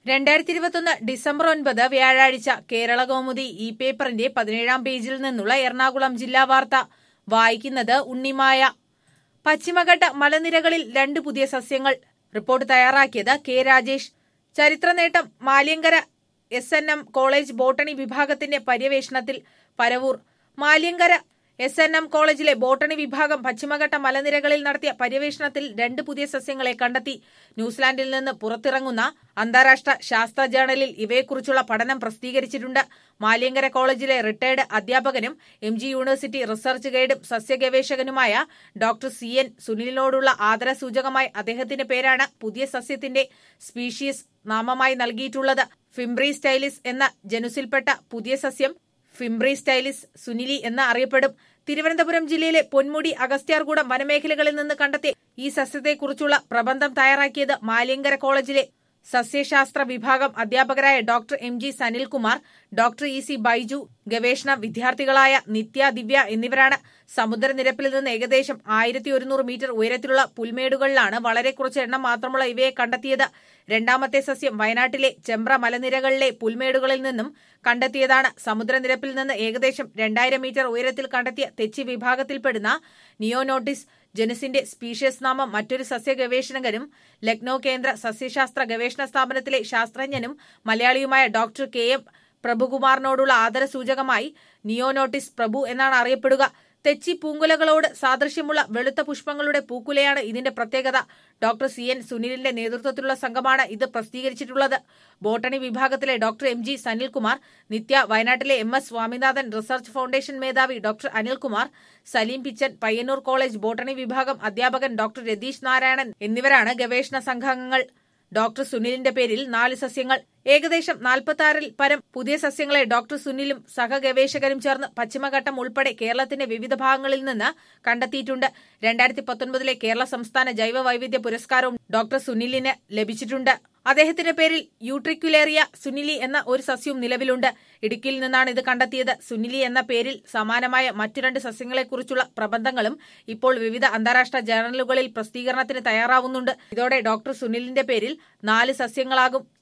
2021 December 9 വ്യാഴാഴ്ച കേരള കൗമുദി ഈ പേപ്പറിന്റെ 17-ാം പേജിൽ നിന്നുള്ള എറണാകുളം ജില്ലാ വാർത്ത വായിക്കുന്നത് ഉണ്ണിമായ. പശ്ചിമഘട്ട മലനിരകളിൽ 2 പുതിയ സസ്യങ്ങൾ. റിപ്പോർട്ട് തയ്യാറാക്കിയത് കെ രാജേഷ്. ചരിത്രനേട്ടം മാലിയങ്കര SNM കോളേജ് ബോട്ടണി വിഭാഗത്തിന്റെ പര്യവേഷണത്തിൽ. പരവൂർ. മാലിയങ്കര SNM കോളേജിലെ ബോട്ടണി വിഭാഗം പശ്ചിമഘട്ട മലനിരകളിൽ നടത്തിയ പര്യവേഷണത്തിൽ 2 പുതിയ സസ്യങ്ങളെ കണ്ടെത്തി. ന്യൂസിലാൻഡിൽ നിന്ന് പുറത്തിറങ്ങുന്ന അന്താരാഷ്ട്ര ശാസ്ത്ര ജേണലിൽ ഇവയെക്കുറിച്ചുള്ള പഠനം പ്രസിദ്ധീകരിച്ചിട്ടുണ്ട്. മാലിയങ്കര കോളേജിലെ റിട്ടയർഡ് അധ്യാപകനും MG യൂണിവേഴ്സിറ്റി റിസർച്ച് ഗൈഡും സസ്യഗവേഷകനുമായ ഡോക്ടർ CN സുനിലിനോടുള്ള ആദരസൂചകമായി അദ്ദേഹത്തിന്റെ പേരാണ് പുതിയ സസ്യത്തിന്റെ സ്പീഷീസ് നാമമായി നൽകിയിട്ടുള്ളത്. ഫിംബ്രി സ്റ്റൈലിസ് എന്ന ജനുസിൽപ്പെട്ട പുതിയ സസ്യം ഫിംബ്രി സ്റ്റൈലിസ് സുനിലി എന്ന് അറിയപ്പെടും. തിരുവനന്തപുരം ജില്ലയിലെ പൊന്മുടി അഗസ്ത്യാർകൂടം വനമേഖലകളിൽ നിന്ന് കണ്ടെത്തിയ ഈ സസ്യത്തെക്കുറിച്ചുള്ള പ്രബന്ധം തയ്യാറാക്കിയത് മാലിയങ്കര കോളേജിലെ സസ്യശാസ്ത്ര വിഭാഗം അധ്യാപകരായ doctor MG Sanilkumar, doctor EC Baiju, ഗവേഷണ വിദ്യാർത്ഥികളായ നിത്യ, ദിവ്യ എന്നിവരാണ്. സമുദ്രനിരപ്പിൽ നിന്ന് ഏകദേശം 1100 മീറ്റർ ഉയരത്തിലുള്ള പുൽമേടുകളിലാണ് വളരെ കുറച്ച് എണ്ണം മാത്രമുള്ള ഇവയെ കണ്ടെത്തിയത്. രണ്ടാമത്തെ സസ്യം വയനാട്ടിലെ ചെമ്പ്ര മലനിരകളിലെ പുൽമേടുകളിൽ നിന്നും കണ്ടെത്തിയതാണ്. സമുദ്രനിരപ്പിൽ നിന്ന് ഏകദേശം 2000 മീറ്റർ ഉയരത്തിൽ കണ്ടെത്തിയ തെച്ചി വിഭാഗത്തിൽപ്പെടുന്ന നിയോനോട്ടിസ് ജനുസിന്റെ സ്പീഷ്യസ് നാമം മറ്റൊരു സസ്യ ഗവേഷകനും ലക്നൌ കേന്ദ്ര സസ്യശാസ്ത്ര ഗവേഷണ സ്ഥാപനത്തിലെ ശാസ്ത്രജ്ഞനും മലയാളിയുമായ ഡോക്ടർ KM പ്രഭുകുമാറിനോടുള്ള ആദരസൂചകമായി നിയോനോട്ടിസ് പ്രഭു എന്നാണ് അറിയപ്പെടുക. തെച്ചി പൂങ്കുലകളോട് സാദൃശ്യമുള്ള വെളുത്ത പുഷ്പങ്ങളുടെ പൂക്കുലയാണ് ഇതിന്റെ പ്രത്യേകത. ഡോക്ടർ CN സുനിലിന്റെ നേതൃത്വത്തിലുള്ള സംഘമാണ് ഇത് പ്രസിദ്ധീകരിച്ചിട്ടുള്ളത്. ബോട്ടണി വിഭാഗത്തിലെ ഡോക്ടർ MG സനിൽകുമാർ, നിത്യ, വയനാട്ടിലെ MS സ്വാമിനാഥൻ റിസർച്ച് ഫൗണ്ടേഷൻ മേധാവി doctor Anilkumar, Saleem Pichan, Payyanur college botany വിഭാഗം അധ്യാപകൻ ഡോക്ടർ രതീഷ് നാരായണൻ എന്നിവരാണ് ഗവേഷണ സംഘാംഗങ്ങൾ. ഡോക്ടർ സുനിലിന്റെ പേരിൽ 4 സസ്യങ്ങൾ. ഏകദേശം 46-ൽ പരം പുതിയ സസ്യങ്ങളെ ഡോക്ടർ സുനിലും സഹഗവേഷകരും ചേർന്ന് പശ്ചിമഘട്ടം ഉൾപ്പെടെ കേരളത്തിന്റെ വിവിധ ഭാഗങ്ങളിൽ നിന്ന് കണ്ടെത്തിയിട്ടുണ്ട്. 2019-ലെ കേരള സംസ്ഥാന ജൈവ വൈവിധ്യ പുരസ്കാരവും ഡോക്ടർ സുനിലിന് ലഭിച്ചിട്ടുണ്ട്. അദ്ദേഹത്തിന്റെ പേരിൽ യൂട്രിക്കുലേറിയ സുനിലി എന്ന ഒരു സസ്യവും നിലവിലുണ്ട്. ഇടുക്കിയിൽ നിന്നാണ് ഇത് കണ്ടെത്തിയത്. സുനിലി എന്ന പേരിൽ സമാനമായ മറ്റു 2 സസ്യങ്ങളെക്കുറിച്ചുള്ള പ്രബന്ധങ്ങളും ഇപ്പോൾ വിവിധ അന്താരാഷ്ട്ര ജേർണലുകളിൽ പ്രസിദ്ധീകരണത്തിന് തയ്യാറാവുന്നുണ്ട്. ഇതോടെ ഡോക്ടർ സുനിലിന്റെ പേരിൽ 4 സസ്യങ്ങളാകും.